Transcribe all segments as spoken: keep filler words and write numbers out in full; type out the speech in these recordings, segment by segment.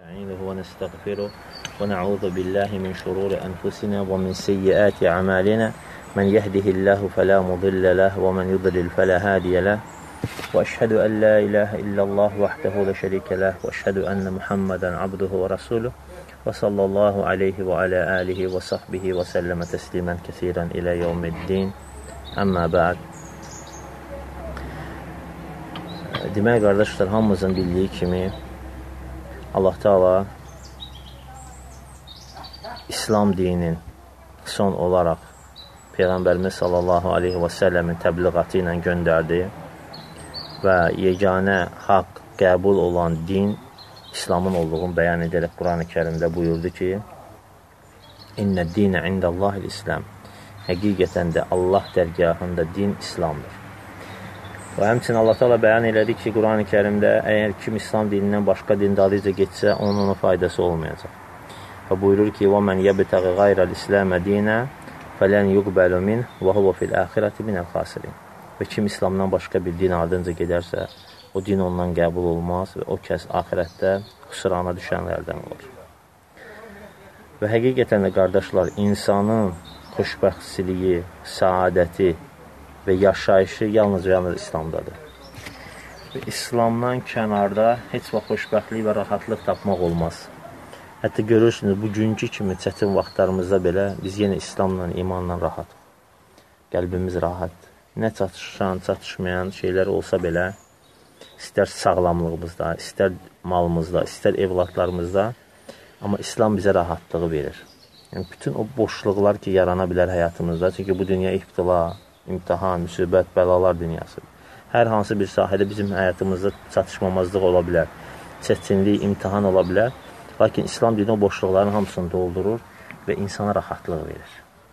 نستعينه ونستغفره ونعوذ بالله من شرور أنفسنا ومن سيئات أعمالنا من يهده الله فلا مضل له ومن يضلل فلا هادي له وأشهد أن لا إله إلا الله وحده لا شريك له وأشهد أن محمدا عبده ورسوله وصلى الله عليه وعلى آله وصحبه وسلم تسليما كثيرا إلى يوم الدين أما بعد. Demək qardaşlar, hamımızın bildiyi kimi Allah Teala İslam dininin son olaraq Peyğəmbərimiz sallallahu aleyhi və səlləmin təbliğatı ilə göndərdi və yeganə haqq qəbul olan din İslamın olduğunu bəyan edərək Quran-ı Kərimdə buyurdu ki, İnnə dinə indəllahil İslam. Həqiqətən də Allah dərgahında din İslamdır. Və həmçinin Allah Teala bəyan elədi ki, Quran-ı Kərimdə əgər kim İslam dinindən başqa din dalıca getsə, onun ona faydası olmayacaq. Və buyurur ki, وَمَنْ يَبْتَغِ غَيْرَ الْإِسْلَامَ دِينًا فَلَنْ يُقْبَلُ مِنْهُ وَهُوَ فِي الْآخِرَةِ مِنَ الْخَاسِرِينَ. Və kim İslamdan başqa bir din ardınca gedərsə, o din ondan qəbul olmaz və o kəs axirətdə xüsrana düşənlərdən olur. Və həqiqətən də qardaşlar, insanın xoşbəxtsiliyi, saadəti və yaşayışı yalnız və yalnız İslamdadır. Və İslamdan kənarda heç vaxt xoşbəxtlik və rahatlıq tapmaq olmaz. Hətta görürsünüz, bugünkü kimi çətin vaxtlarımızda belə biz yenə İslamla, imanla rahat. Qəlbimiz rahat. Nə çatışan, çatışmayan şeylər olsa belə, istər sağlamlığımızda, istər malımızda, istər evlatlarımızda, amma İslam bizə rahatlığı verir. Yəni, bütün o boşluqlar ki, yarana bilər həyatımızda, çünki bu dünya ibtila, imtihan, müsibət, bəlalar dünyasıdır. Hər hansı bir sahədə bizim həyatımızda çatışmamazlıq ola bilər, çətinlik, imtihan ola bilər. Lakin İslam dini o boşluqların hamısını doldurur və insana rahatlıq verir.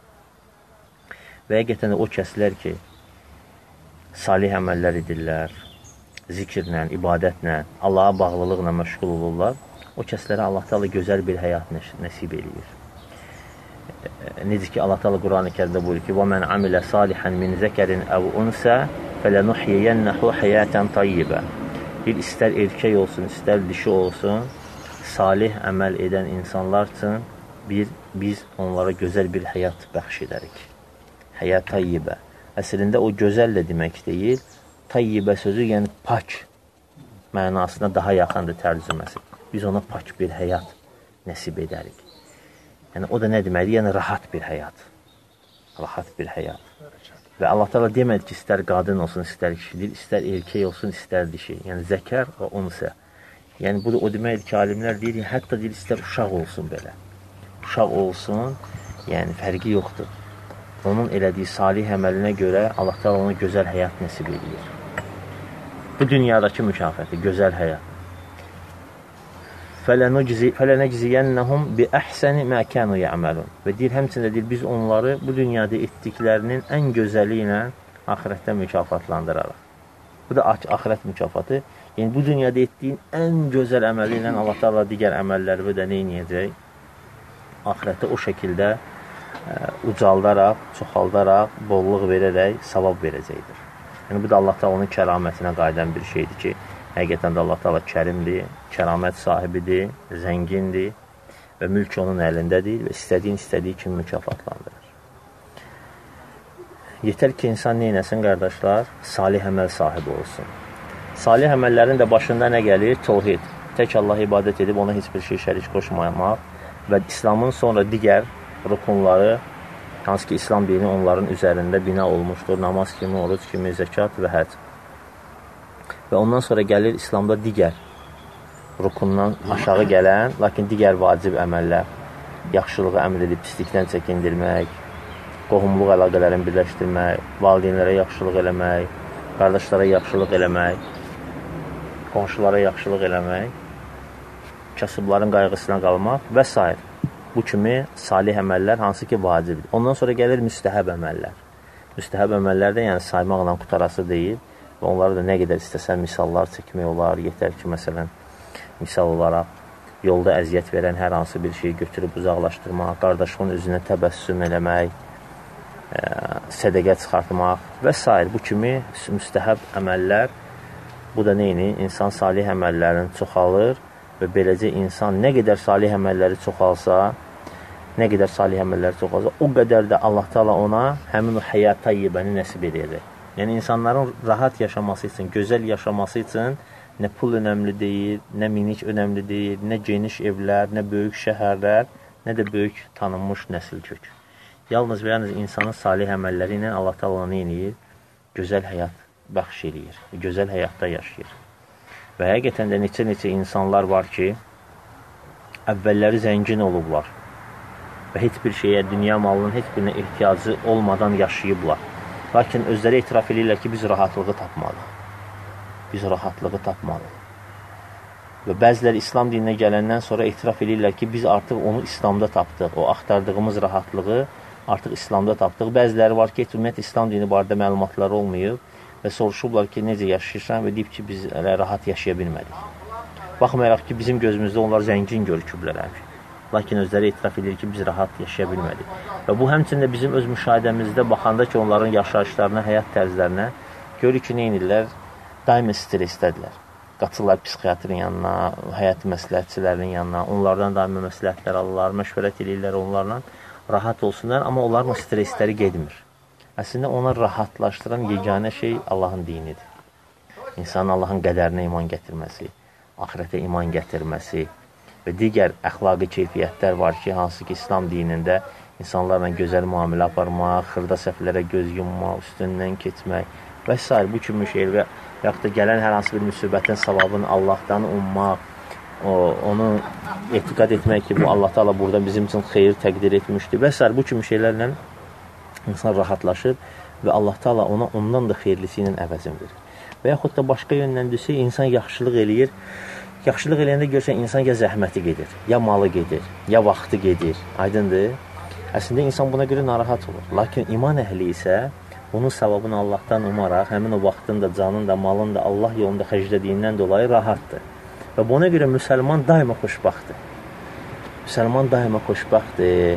Və həqiqətən də o kəslər ki, salih əməllər edirlər, zikirlə, ibadətlə, Allaha bağlılıqla məşğul olurlar, o kəslərə Allah Teala gözəl bir həyat nəsib edir. Necə ki, Allah Teala Quran-ı Kərimdə buyurur ki, وَمَنْ عَمِلَ صَالِحًا مِنْ ذَكَرٍ أَوْ أُنْسَى فَلَنُحْيِيَنَّهُ حَيَاةً طَيِّبًا. Bir istər erkək olsun, istər dişi olsun, salih əməl edən insanlar üçün bir, biz onlara gözəl bir həyat bəxş edərik. Həyat tayyibə. Əslində o gözəl də demək deyil, tayyibə sözü, yəni pak mənasına daha yaxındır tərcüməsi. Biz ona pak bir həyat nəsib edərik. Yəni, o da nə deməkdir? Yəni, rahat bir həyat. Rahat bir həyat. Və Allah Teala demədi ki, istər qadın olsun, istər kişidir, istər erkək olsun, istər dişi. Yəni, zəkər və unsə. Yəni, bu da o deməkdir ki, alimlər deyir, hətta deyir, istər uşaq olsun belə. Uşaq olsun, yəni, fərqi yoxdur. Onun elədiyi salih əməlinə görə Allah Teala ona gözəl həyat nəsib edir. Bu dünyadakı mükafatı, gözəl həyat. فَلَنَجْزِيَنَّهُمْ بِأَحْسَنِ مَا كَانُوا يَعْمَلُونَ. Və deyir, həmçində deyir, biz onları bu dünyada etdiklərinin ən gözəli ilə axirətdə mükafatlandırarıq. Bu da axirət mükafatı. Yəni, bu dünyada etdiyin ən gözəl əməli ilə Allah Teala digər əməlləri də nə edəcək? Axirətdə o şəkildə ə, ucaldaraq, çoxaldaraq, bolluq verərək savab verəcəkdir. Yəni, bu da Allah Teala'nın kəramətinə qayıdan bir şeydir ki, həqiqətən də Allah Teala kərimdir, kəramət sahibidir, zəngindir və mülk onun əlindədir və istədiyin istədiyi kimi mükafatlandırır. Yetər ki, insan neynəsin, qardaşlar? Salih əməl sahibi olsun. Salih əməllərin də başında nə gəlir? Tövhid. Tək Allah ibadət edib, ona heç bir şey şərik qoşmamaq və İslamın sonra digər rukunları, hansı ki, İslam dini onların üzərində bina olmuşdur. Namaz kimi, oruc kimi, zəkat və həc. Və ondan sonra gəlir İslamda digər rukundan aşağı gələn, lakin digər vacib əməllər, yaxşılığı əmr edib, pislikdən çəkindirmək, qohumluq əlaqələrini birləşdirmək, valideynlərə yaxşılıq eləmək, qardaşlara yaxşılıq eləmək, qonşulara yaxşılıq eləmək, kasıbların qayğısına qalmaq və s. Bu kimi salih əməllər hansı ki vacibdir. Ondan sonra gəlir müstəhəb əməllər. Müstəhəb əməllər də yəni saymaqla qutarası deyil. Və onları da nə qədər istəsən misallar çəkmək olar. Yetər ki, məsələn, misal olaraq yolda əziyyət verən hər hansı bir şeyi götürüb uzaqlaşdırmaq, qardaşının üzünə təbəssüm eləmək, ə, sədəqə çıxartmaq və s. Bu kimi müstəhəb əməllər, bu da neyini? İnsan salih əməllərin çoxalır və beləcə insan nə qədər salih əməlləri çoxalsa, nə qədər salih əməlləri çoxalsa, o qədər də Allah Teala ona həmin o həyat tayyibəni nəsib edəcək. Yəni, insanların rahat yaşaması üçün, gözəl yaşaması üçün nə pul önəmli deyil, nə minik önəmli deyil, nə geniş evlər, nə böyük şəhərlər, nə də böyük tanınmış nəsil kök. Yalnız və yalnız insanın salih əməlləri ilə Allah Teala onu eləyir, gözəl həyat bəxş eləyir, gözəl həyatda yaşayır. Və həqiqətən də neçə-neçə insanlar var ki, əvvəlləri zəngin olublar və heç bir şeyə, dünya malının heç birinə ehtiyacı olmadan yaşayıblar. Lakin özləri etiraf edirlər ki, biz rahatlığı tapmalıyıq. Biz rahatlığı tapmalıyıq. Və bəziləri İslam dininə gələndən sonra etiraf edirlər ki, biz artıq onu İslamda tapdıq. O axtardığımız rahatlığı artıq İslamda tapdıq. Bəziləri var ki, ümumiyyətlə İslam dini barədə məlumatları olmayıb və soruşublar ki, necə yaşayırsan və deyib ki, biz rahat yaşaya bilmədik. Baxmayaraq ki, bizim gözümüzdə onlar zəngin görüküblər həmişə. Lakin özləri etiraf edir ki, biz rahat yaşaya bilmədik. Və bu həmçində bizim öz müşahidəmizdə baxanda ki, onların yaşayışlarına, həyat tərzlərinə görür ki, nə edirlər? Daimi stressdədirlər. Qaçırlar psixiatrin yanına, həyat məsləhətçilərinin yanına, onlardan daimi məsləhətlər alırlar, məşvərət edirlər onlarla, rahat olsunlar, amma onların o stressləri gedmir. Əslində, ona rahatlaşdıran yeganə şey Allahın dinidir. İnsanın Allahın qədərinə iman gətirməsi, axirətə iman gətirməsi və digər əxlaqi keyfiyyətlər var ki, hansı ki, İslam dinində insanlarla gözəl müamilə aparmaq, xırda səhvlərə göz yummaq, üstündən keçmək və s. bu kimi şey və yaxud da gələn hər hansı bir müsibətin savabını Allahdan ummaq, o, onu etiqad etmək ki, bu Allah Teala burada bizim üçün xeyir təqdir etmişdir və s. bu kimi şeylərlə insan rahatlaşır və Allah Teala ona ondan da xeyirlisi ilə əvəzin verir. Və yaxud da başqa yöndən desə, insan yaxşılıq eləyir. Yaxşılıq eləyəndə görsən, insan ya zəhməti gedir, ya malı gedir, ya vaxtı gedir. Aydındır. Əslində, insan buna görə narahat olur. Lakin iman əhli isə bunun savabını Allahdan umaraq, həmin o vaxtın da, canın da, malın da Allah yolunda xərclədiyindən dolayı rahatdır. Və buna görə müsəlman daima xoşbaxtdır. Müsəlman daima xoşbaxtdır.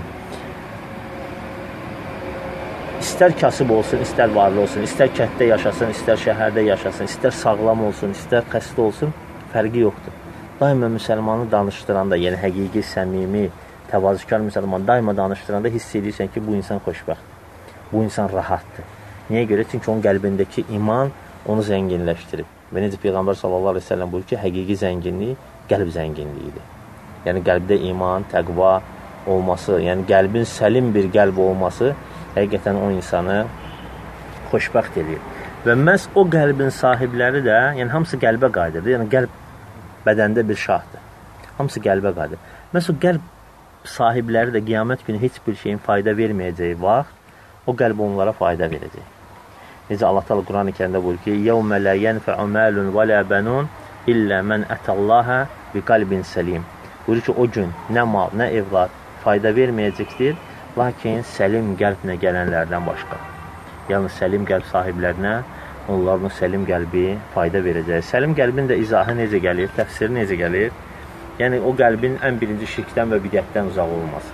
İstər kasıb olsun, istər varlı olsun, istər kənddə yaşasın, istər şəhərdə yaşasın, istər sağlam olsun, istər xəstə olsun, fərqi yoxdur. Daima müsəlmanı danışdıranda, yəni həqiqi, səmimi, təvazükar müsəlman daima danışdıranda hiss edirsən ki, bu insan xoşbəxtdir, bu insan rahatdır. Niyə görə? Çünki onun qəlbindəki iman onu zənginləşdirib. Və necə Peyğəmbər sallallahu aleyhi ve sellem buyur ki, həqiqi zənginlik qəlb zənginliyidir. Yəni qəlbdə iman, təqva olması, yəni qəlbin səlim bir qəlb olması həqiqətən o insanı xoşbəxt edir. Və məhz o qəlbin sahibləri də, yəni hamısı qəlbə qadirdir. Yəni qəlb bədəndə bir şahdır. Hamısı qəlbə qadir. Məhz o qəlb sahibləri də qiyamət günü heç bir şeyin fayda verməyəcəyi vaxt, o qəlb onlara fayda verəcək. Necə Allah Teala Quran-ı Kərimdə buyurur ki, يَوْمَ لَا يَنْفَعُ مَالٌ وَلَا بَنُونَ إِلَّا مَنْ أَتَى اللَّهَ بِقَلْبٍ سَلِيمٍ. Buyurur ki, o gün nə mal, nə evlad fayda verməyəcəkdir, lakin səlim qəlblə gələnlərdən başqa. Yəni, səlim qəlb sahiblərinə onların səlim qəlbi fayda verəcək. Səlim qəlbin də izahı necə gəlir, təfsiri necə gəlir? Yəni, o qəlbin ən birinci şirkdən və bidətdən uzaq olması.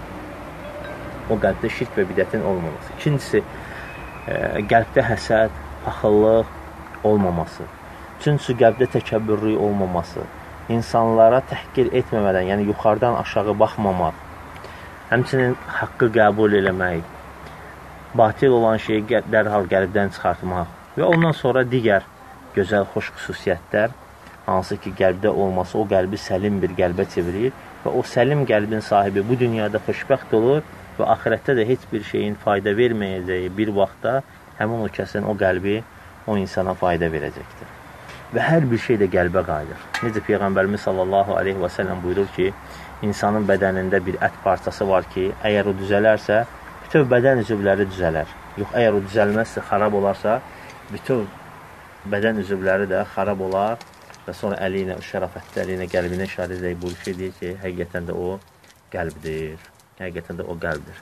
O qəlbdə şirk və bidətin olmaması. İkincisi, e, qəlbdə həsəd, paxıllıq olmaması. Üçüncüsü, qəlbdə təkəbbürlük olmaması. İnsanlara təhqir etməmədən, yəni yuxarıdan aşağı baxmamaq. Həmçinin haqqı qəbul eləmək. Batil olan şeyi dərhal qəlbdən çıxartmaq və ondan sonra digər gözəl, xoş xüsusiyyətlər, hansı ki, qəlbdə olması o qəlbi səlim bir qəlbə çevirir və o səlim qəlbin sahibi bu dünyada xoşbəxt olur və axirətdə də heç bir şeyin fayda verməyəcəyi bir vaxtda həmin o kəsin o qəlbi o insana fayda verəcəkdir. Və hər bir şey də qəlbə qadir. Necə Peyğəmbərimiz sallallahu aleyhi və səlləm buyurur ki, insanın bədənində bir ət parçası var ki, əgər o düzələrsə, bütün bədən üzvləri düzələr. Yox, əgər o düzəlməzsə, xarab olarsa, bütün bədən üzvləri də xarab olar və sonra əli ilə, şərafətləri ilə qəlbinə işarə edək bu şey deyir ki, həqiqətən də o qəlbdir. Həqiqətən də o qəlbdir.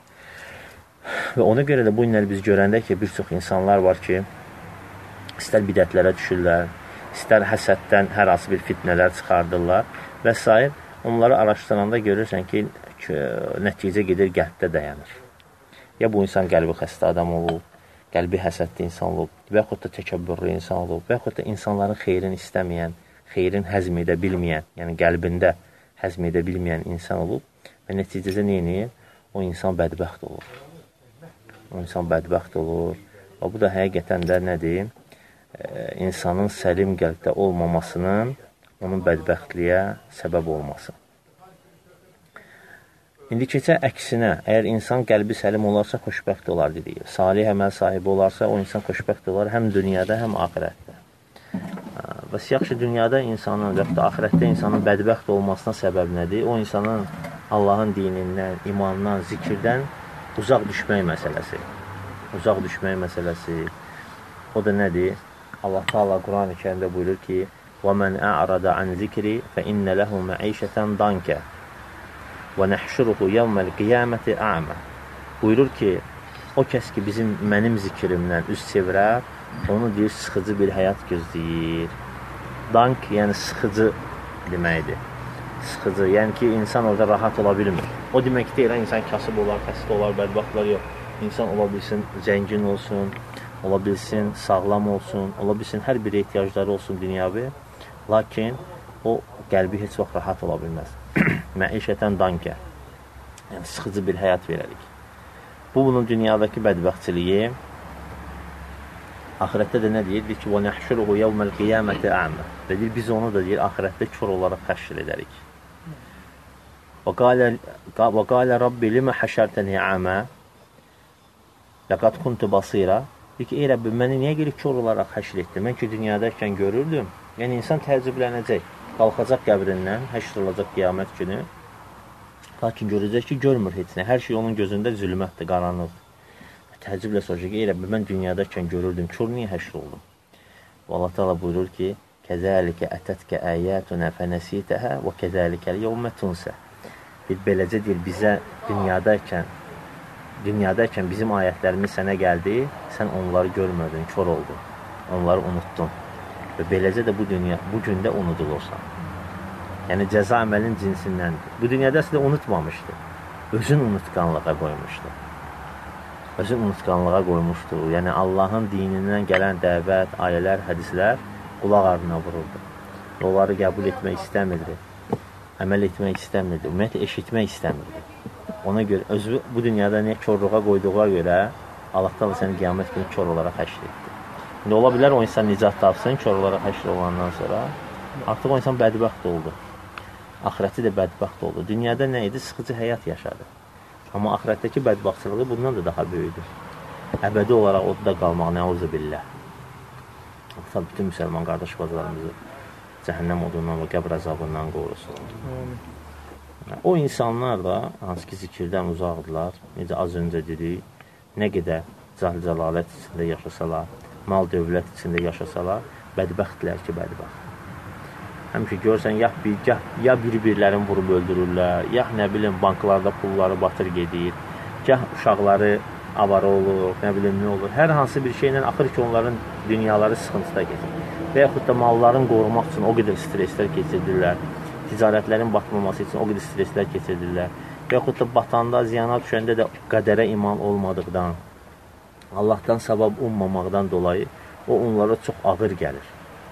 Və ona görə də bu günlər biz görəndə ki, bir çox insanlar var ki, istər bidətlərə düşürlər, istər həsəddən hər hansı bir fitnələr çıxardırlar və s. Onları araşdıranda görürsən ki, nəticə gedir qəlbdə dayanır. Ya bu insan qəlbi xəstə adam olub, qəlbi həsədli insan olub, və yaxud da təkəbbürlü insan olub, və yaxud da insanların xeyrini istəməyən, xeyrin həzm edə bilməyən, yəni qəlbində həzm edə bilməyən insan olub və nəticədə nə edir? O insan bədbəxt olur. O insan bədbəxt olur. Və bu da həqiqətən də nədir? E, insanın səlim qəlbdə olmamasının onun bədbəxtliyə səbəb olması. İndi keçə əksinə, əgər insan qəlbi səlim olarsa, xoşbəxt olar dedik. Salih əməl sahibi olarsa, o insan xoşbəxt olar həm dünyada, həm axirətdə. Bəs yaxşı dünyada insanın və yaxud da axirətdə insanın bədbəxt olmasına səbəb nədir? O insanın Allahın dinindən, imandan, zikirdən uzaq düşmək məsələsi. Uzaq düşmək məsələsi. O da nədir? Allah Teala Quran-ı Kərimdə buyurur ki: وَمَنْ أَعْرَضَ عَنْ ذِكْرِ فَإِنَّ لَهُ مَعِيشَةً ضَنْكَ وَنَحْشُرُهُ يَوْمَ الْقِيَامَةِ أَعْمَى. Buyurur ki, o kəs ki bizim mənim zikrimdən üz çevirər, onu deyir, sıxıcı bir həyat gözləyir. Dank, yəni sıxıcı deməkdir. Sıxıcı, yəni ki, insan orada rahat ola bilmir. O demək deyil, insan kasıb olar, xəstə olar, bədbəxtlər yox. İnsan ola bilsin, zəngin olsun, ola bilsin, sağlam olsun, ola bilsin, hər bir ehtiyacları olsun dünyavi. Lakin o qəlbi heç vaxt rahat ola bilməz. Məişətən dankə. Yəni, sıxıcı bir həyat verərik. Bu, bunun dünyadakı bədbəxtçiliyi. Axirətdə də nə deyir? Deyir ki, وَنَحْشُرُهُ يَوْمَ الْقِيَامَةِ أَعْمَى. Və deyir, biz onu da deyir, axirətdə kör olaraq həşr edərik. وَقَالَ رَبِّ لِمَ حَشَرْتَنِي عَمَى لَقَدْ كُنْتُ بَصِيرًا. Deyir ki, ey Rəbbim, məni niyə gəlib kör olaraq həşr etdim? Mən ki, dünyadayken görürdüm. Yəni, insan təəccüblənəcək. Qalxacaq qəbrindən, həşr olacaq qiyamət günü. Lakin görəcək ki, görmür heç nə. Hər şey onun gözündə zülmətdir, qaranlıqdır. Təəccüblə soracaq, ey Rəbbim, mən dünyadayken görürdüm, kör niyə həşr oldum? Və Allah Teala buyurur ki, kəzəlikə ətətkə əyətünə fənəsitəhə və kəzəlikəl yevmə tunsə. Beləcə deyir, bizə dünyadayken, dünyadayken bizim ayətlərimiz sənə gəldi, sən onları görmədin, kör oldun, onları unuttun. Və beləcə də bu, dünya, bu gündə unudulursan. Yəni, cəza əməlin cinsindəndir. Bu dünyada əslində unutmamışdı. Özün unutqanlığa qoymuşdu. Özün unutqanlığa qoymuşdu. Yəni, Allahın dinindən gələn dəvət, ayələr, hədislər qulaq ardına vururdu. Onları qəbul etmək istəmirdi. Əməl etmək istəmirdi. Ümumiyyətlə, eşitmək istəmirdi. Ona görə, özü bu dünyada niyə körluğa qoyduğuna görə Allah da səni qiyamət günü kör olaraq həşr etdi. İndi ola bilər, o insan nicat tapsın, kör olaraq həşr olandan sonra artıq o insan bədbəxt oldu. Axirəti də bədbəxt oldu. Dünyada nə idi? Sıxıcı həyat yaşadı. Amma axirətdəki bədbəxtçılığı bundan da daha böyüdür. Əbədi olaraq odda qalmaq, nəuzu billah. Tabi bütün müsəlman qardaş bacılarımızı cəhənnəm odundan və qəbr əzabından qorusun. O insanlar da, hansı ki zikirdən uzaqdırlar, necə az öncə dedik, nə qədər cəhl-cəlalət içində yaşasalar, mal dövlət içində yaşasalar, bədbəxtdirlər ki, bədbəxt. Həmişə görsən, ya, bir, ya, ya bir-birlərini vurub öldürürlər, ya nə bilim, banklarda pulları batır gedir, ya uşaqları avara olur, nə bilim, nə olur. Hər hansı bir şeylə axır ki, onların dünyaları sıxıntıda keçir. Və yaxud da malların qorumaq üçün o qədər streslər keçirdirlər, ticarətlərin batmaması üçün o qədər streslər keçirdirlər. Və yaxud da batanda, ziyana düşəndə də qədərə iman olmadıqdan, Allahdan savab ummamaqdan dolayı o onlara çox ağır gəlir.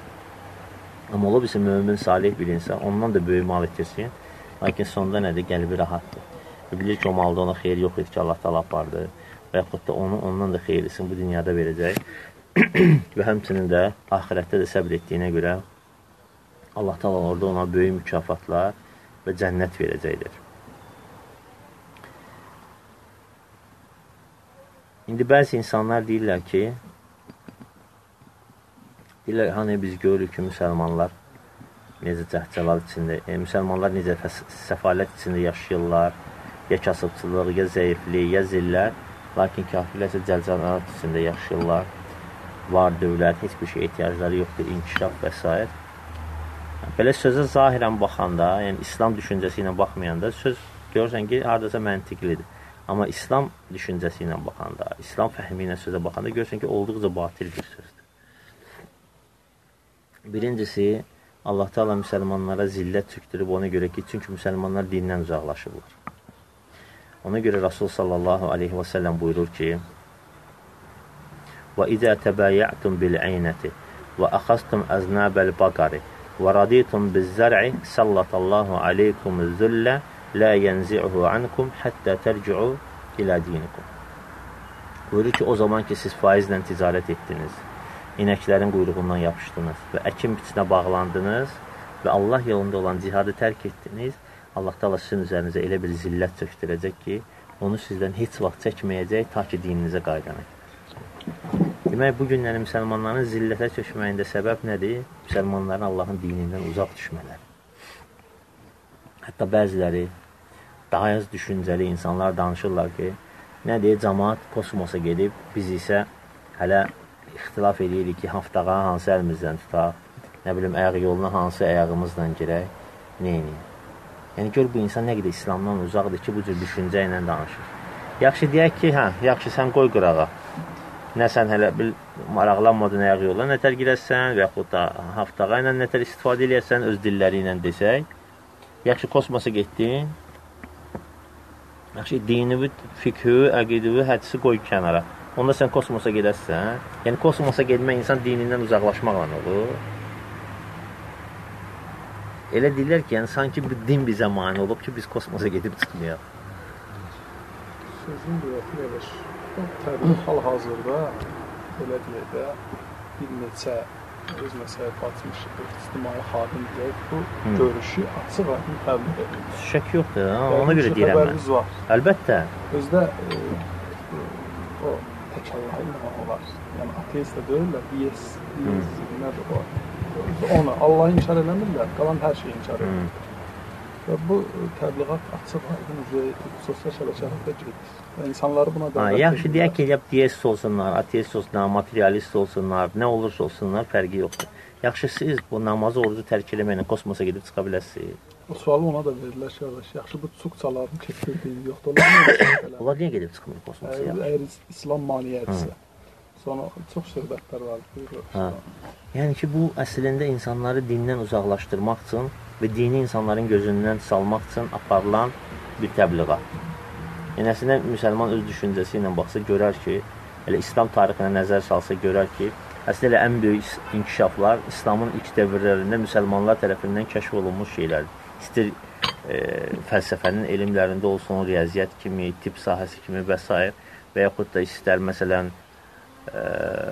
Amma ola bilsin, mömin, salih bir insan, ondan da böyük mal itirsin. Lakin sonda nədir? Qəlbi rahatdır. Bilir ki, o malda ona xeyir yox idi ki, Allah da apardı. Və yaxud da onu, ondan da xeyirlisin bu dünyada verəcək. Və həmçinin də ahirətdə də səbr etdiyinə görə Allah da orada ona böyük mükafatlar və cənnət verəcəkdir. İndi bəzi insanlar deyirlər ki, deyirlər, hani biz görürük ki, müsəlmanlar necə cəhcəlal içində, e, müsəlmanlar necə səfalət içində yaşayırlar, ya kasıbçılıq, ya zəiflik, ya zillər, lakin kafirlər isə cəlcəlat içində yaşayırlar, var dövlət, heç bir şey ehtiyacları yoxdur, inkişaf və s. Belə sözə zahirən baxanda, yəni İslam düşüncəsi ilə baxmayanda, söz görürsən ki, hardasa məntiqlidir. Amma İslam düşüncəsi ilə baxanda, İslam fəhmi ilə sözə baxanda görürsən ki, olduqca batil bir sözdür. Birincisi, Allah Teala müsəlmanlara zillət çöktürüb ona görə ki, çünki müsəlmanlar dindən uzaqlaşırlar. Ona görə Rasul sallallahu aleyhi və səlləm buyurur ki, وَإِذَا تَبَايَعْتُمْ بِالْعَيْنَةِ وَأَخَذْتُمْ أَزْنَابَ الْبَقَرِ Və raditum biz-zər'i sallatallahu aleykumuz-züllə la yenzi'uhu ankum hatta terci'u ilə dinikum. Buyurur ki, o zaman ki, siz faizlə ticarət etdiniz, inəklərin quyruğundan yapışdınız və əkin biçinə bağlandınız və Allah yolunda olan cihadı tərk etdiniz, Allah da sizin üzərinizə elə bir zillət çöktürəcək ki, onu sizdən heç vaxt çəkməyəcək, ta ki dininizə qaydanır. Demək, bu günlərin müsəlmanların zillətə çökməyində səbəb nədir? Müsəlmanların Allahın dinindən uzaq düşmələri. Hətta bəziləri, daha az düşüncəli insanlar danışırlar ki, nədir? Cəmaat kosmosa gedib, biz isə hələ ixtilaf edirik ki, haftağa hansı əlimizdən tutaq, nə bilim, ayaq yoluna hansı ayağımızla girək, neyini? Yəni, gör, bu insan nə qədər İslamdan uzaqdır ki, bu cür düşüncə ilə danışır. Yaxşı deyək ki, hə, yaxşı, sən qoy qırağa. Nə sən hələ bil, maraqlanmadın ayaq yoluna nətər girəsən və yaxud da haftağa ilə nətər istifadə edəsən, öz dilləri ilə desək. Yaxşı, kosmosa getdin. Yaxşı, dini, fikhü, əqidivi, hədisi qoy kənara. Onda sən kosmosa gedəsən. Yəni, kosmosa gedmək insan dinindən uzaqlaşmaqla olur. Elə deyirlər ki, yəni, sanki bir din bizə mani olub ki, biz kosmosa gedib çıxmayaq. Sözün deyəti eləş. Təbii hal-hazırda, belə deyək də, bir neçə öz məsələyə batmış ictimai xadim deyək, bu Hı. görüşü açıq aydın təbliğ edir. Şək yoxdur, ha, ona görə deyirəm mən. Var. Əlbəttə. Özdə e, e, o təkəllah ilə olar. Yəni, ateist də deyirlər, yes, yes, nədir o? Onu, Allah'ı inkar eləmirlər, qalan hər şeyi inkar edir. Və bu təbliğat açıq aydın sosial şəbəkələrdə gedir. İnsanları buna dəvət edir. Yaxşı, deyək ki, deist olsunlar, ateist olsunlar, materialist olsunlar, nə olursa olsunlar, fərqi yoxdur. Yaxşı, siz bu namazı, orucu tərk eləməklə kosmosa gedib çıxa biləsiniz. O sualı ona da verirlər, şəhərləş. Yaxşı, bu çuqçaların keçirdiyini yoxdur. Onlar, onlar niyə gedib çıxmır kosmosa? Əgər, əgər İslam maliyyədirsə, sonra çox söhbətlər var. Hə. Yəni ki, bu əslində insanları dindən uzaqlaşdırmaq üçün və dini insanların gözündən salmaq üçün aparılan bir təbliğat. Yəni, əslində, müsəlman öz düşüncəsi ilə baxsa, görər ki, elə İslam tarixinə nəzər salsa, görər ki, əslində, ən böyük inkişaflar İslamın ilk dövrlərində müsəlmanlar tərəfindən kəşf olunmuş şeylərdir. İstir e, fəlsəfənin elmlərində olsun, riyaziyyat kimi, tibb sahəsi kimi və s. və yaxud da istər, məsələn, e,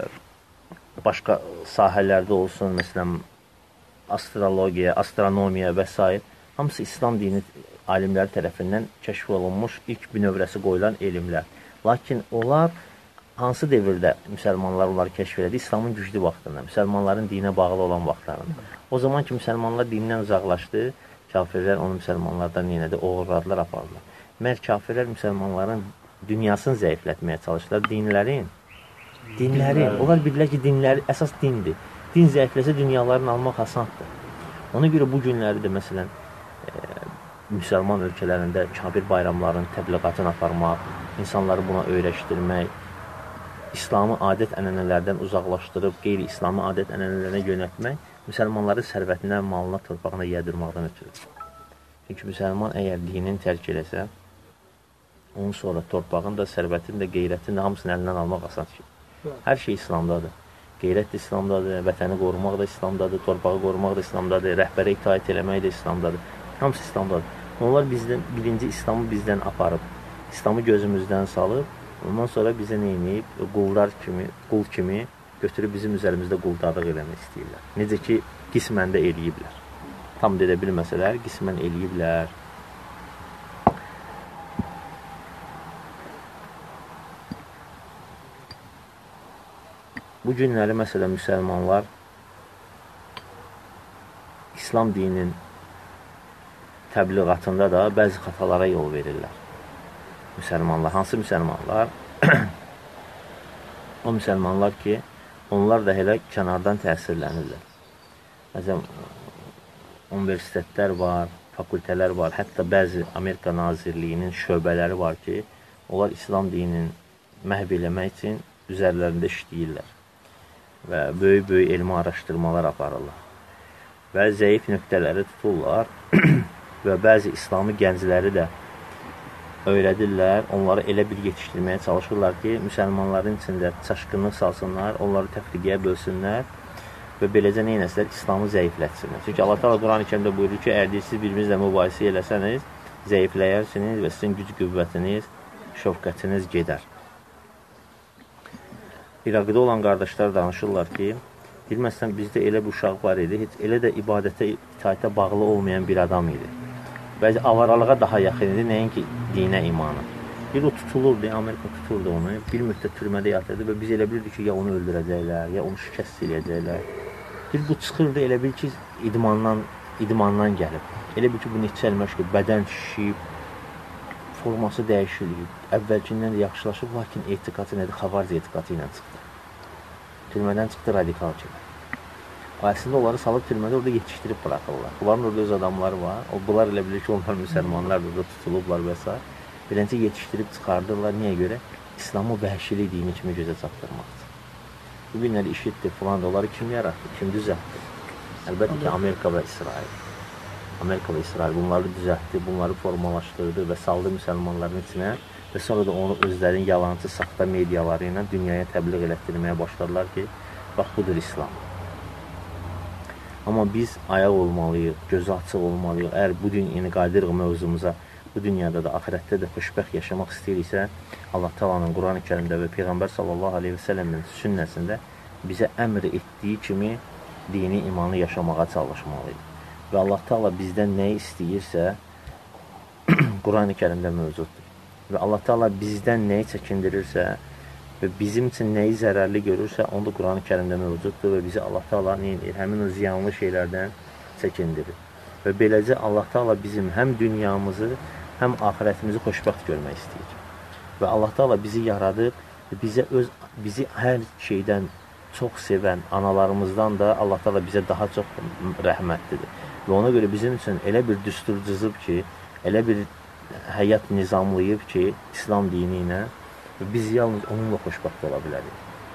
başqa sahələrdə olsun, məsələn, astrologiya, astronomiya və s. hamısı İslam dini alimləri tərəfindən kəşf olunmuş ilk bünövrəsi qoyulan elmlər. Lakin onlar hansı devirdə müsəlmanlar onları kəşf elədi? İslamın güclü vaxtında, müsəlmanların dinə bağlı olan vaxtlarında. O zaman ki, müsəlmanlar dindən uzaqlaşdı, kafirlər onu müsəlmanlardan yenədə oğurladılar, apardılar. Mər kafirlər müsəlmanların dünyasını zəiflətməyə çalışdılar, dinlərin. Dinlərin. Onlar bilirlər ki, dinləri əsas dindir. Din zəifləsə dünyalarını almaq asandır. Ona görə bu günləri də, məsələn, e, müsəlman ölkələrində kafir bayramların təbliğatını aparmaq, insanları buna öyrəşdirmək, İslamı adət-ənənələrdən uzaqlaşdırıb, qeyri-İslamı adət-ənənələrə yönətmək, müsəlmanların sərvətindən, malına, torpağına yədirmaqdan ötürür. Çünki müsəlman əgər dinin tərk eləsə, onun sonra torpağın da, sərvətin də, qeyrətin də hamısını əlindən almaq asan ki. Hər şey İslamdadır. Qeyrət də İslamdadır, vətəni qorumaq da İslamdadır, torpağı qorumaq da İslamdadır, rəhbərə itaət eləmək də İslamdadır. Hamısı İslamdadır. Onlar bizdən, birinci İslamı bizdən aparıb, İslamı gözümüzdən salıb, ondan sonra bizə neyniyib, qullar kimi, qul kimi götürüb bizim üzərimizdə quldarlıq eləmək istəyirlər. Necə ki, qismən də eləyiblər. Tam dedə bilməsələr, qismən eləyiblər. Bu günləri, məsələn, müsəlmanlar İslam dininin təbliğatında da bəzi xatalara yol verirlər. Müsəlmanlar, hansı müsəlmanlar? O müsəlmanlar ki, onlar da elə kənardan təsirlənirlər. Məsələn, universitetlər var, fakültələr var, hətta bəzi Amerika Nazirliyinin şöbələri var ki, onlar İslam dininin məhv eləmək üçün üzərlərində işləyirlər və böyük-böyük elmi araşdırmalar aparırlar və zəif nöqtələri tuturlar və bəzi İslami gəncləri də öyrədirlər, onları elə bir yetişdirməyə çalışırlar ki, müsəlmanların içində çaşqınlıq salsınlar, onları təfriqiyə bölsünlər və beləcə nə etsinlər? İslamı zəiflətsinlər. Çünki Allah Teala Quran-ı Kərimdə buyurur ki, əgər siz birbirinizlə mübahisə eləsəniz, zəifləyərsiniz və sizin güc qüvvətiniz, şəfqətiniz gedər. İraqda olan qardaşlar danışırlar ki, bilməzsən bizdə elə bir uşaq var idi, heç elə də ibadətə, itaətə bağlı olmayan bir adam idi. Bəzi avaralığa daha yaxın idi, nəinki dinə, imana. Bir o tutulurdu, Amerika tuturdu onu, bir müddət türmədə yatırdı və biz elə bilirdik ki, ya onu öldürəcəklər, ya onu şikəst eləyəcəklər. Bir bu çıxırdı, elə bil ki, idmandan, idmandan gəlib. Elə bil ki, bu neçə ilməş ki, bədən şişib, forması dəyişilir, əvvəlkindən də yaxşılaşıb, lakin etiqatı nədir? Xavarc etiqatı ilə çıxdı. Türmədən çıxdı radikal kimi. Əslində onları salıb türmədə orada yetişdirib bırakırlar. Bunların orada öz adamları var. O, bunlar elə bilir ki, onlar müsəlmanlar da tutulublar və s. Beləcə yetişdirib çıxardırlar. Niyə görə? İslamı vəhşili dini kimi gözə çatdırmaqdır. Bu günləri işitdir, falan da onları kim yarattı, kim düzəltdi? Əlbəttə ki, Amerika və İsrail. Amerika və İsrail bunları düzəltdi, bunları formalaşdırdı və saldı müsəlmanların içinə və sonra da onu özlərinin yalancı, saxta mediaları ilə dünyaya təbliğ elətdirməyə başladılar ki, bax, budur İslam. Amma biz ayaq olmalıyıq, gözü açıq olmalıyıq. Əgər bu dünyanı qayıdırıq mövzumuza, bu dünyada da, axirətdə də xoşbəxt yaşamaq istəyiriksə, Allah Taala'nın Quran-ı Kərimdə və Peyğəmbər sallallahu aleyhi və səlləmin sünnəsində bizə əmr etdiyi kimi dini, imanı yaşamağa çalışmalıyıq. Və Allah Taala bizdən nə istəyirsə, Quran-ı Kərimdə mövcuddur. Və Allah Taala bizdən nəyi çəkindirirsə və bizim üçün nəyi zərərli görürsə, onu da Quran-ı Kərimdə mövcuddur və bizi Allah Taala həmin o ziyanlı şeylərdən çəkindirir. Və beləcə Allah Taala bizim həm dünyamızı, həm axirətimizi xoşbəxt görmək istəyir. Və Allah Taala bizi yaradıb, bizə öz, bizi hər şeydən çox sevən analarımızdan da Allah Taala bizə daha çox rəhmətlidir. Və ona görə bizim üçün elə bir düstur cızıb ki, elə bir həyat nizamlayıb ki, İslam dini ilə biz yalnız onunla xoşbəxt ola bilərik.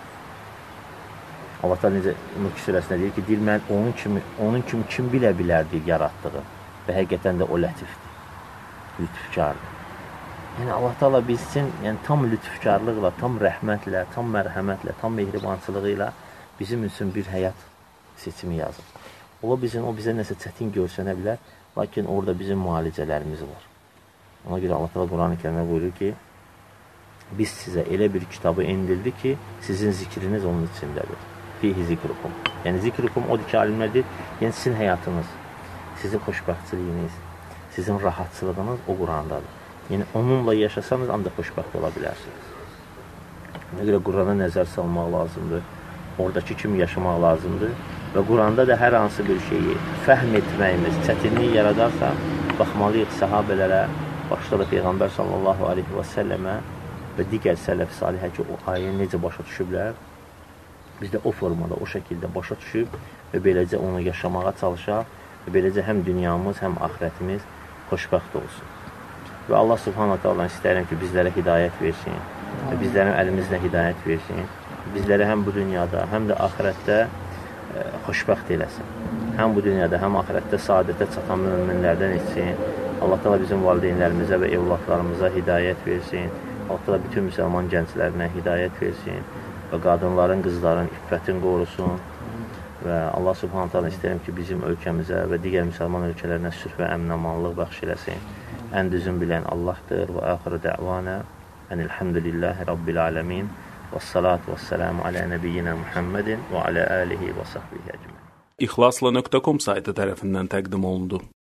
Allah Teala necə Mulk surəsində deyir ki, deyir, mən onun kimi, onun kimi kim bilə bilər deyir, yaratdığı və həqiqətən də o lətifdir, lütfkardır. Yəni Allah Teala biz üçün yəni, tam lütfkarlıqla, tam rəhmətlə, tam mərhəmətlə, tam mehribançılığı ilə bizim üçün bir həyat seçimi yazır. Ola bizim, o bizə nəsə çətin görsənə bilər, lakin orada bizim müalicələrimiz var. Ona görə Allah Teala Quran-ı Kərimdə buyurur ki, biz sizə elə bir kitabı indirdi ki, sizin zikriniz onun içindədir. Fihi zikrukum. Yəni zikrukum odur ki, alimlər deyir, yəni sizin həyatınız, sizin xoşbəxtçiliyiniz, sizin rahatçılığınız o Qurandadır. Yəni onunla yaşasanız ancaq xoşbəxt ola bilərsiniz. Ona görə Qurana nəzər salmaq lazımdır, oradakı kimi yaşamaq lazımdır və Quranda da hər hansı bir şeyi fəhm etməyimiz, çətinlik yaradarsa, baxmalıyıq səhabələrə, başda da Peyğəmbər sallallahu aleyhi və səlləmə və digər sələf salihə ki, o ayəni necə başa düşüblər, biz də o formada, o şəkildə başa düşüb və beləcə onu yaşamağa çalışaq və beləcə həm dünyamız, həm axirətimiz xoşbəxt olsun. Və Allah subhanahu ta'ala istəyirəm ki, bizlərə hidayət versin və bizlərin əlimizlə hidayət versin. Bizləri həm bu dünyada, həm də axirətdə e, xoşbəxt eləsin. Həm bu dünyada, həm axirətdə saadətə çatan möminlərdən etsin. Allah ta'ala bizim valideynlərimizə və evlatlarımıza hidayət versin. Allah ta'ala bütün müsəlman gənclərinə hidayət versin və qadınların, qızların iffətini qorusun. Və Allah subhanahu ta'ala istəyirəm ki, bizim ölkəmizə və digər müsəlman ölkələrinə sülh və əmin-amanlıq bəxş eləsin. Ən düzün bilən Allahdır və axırı dəvana enilhamdülillahi rabbil alemin və salatu və selamu alə nəbiyyina Muhammedin və alə alihi və sahbihi əcməin. İxlasla nöqtə com saytı tərəfindən təqdim olundu.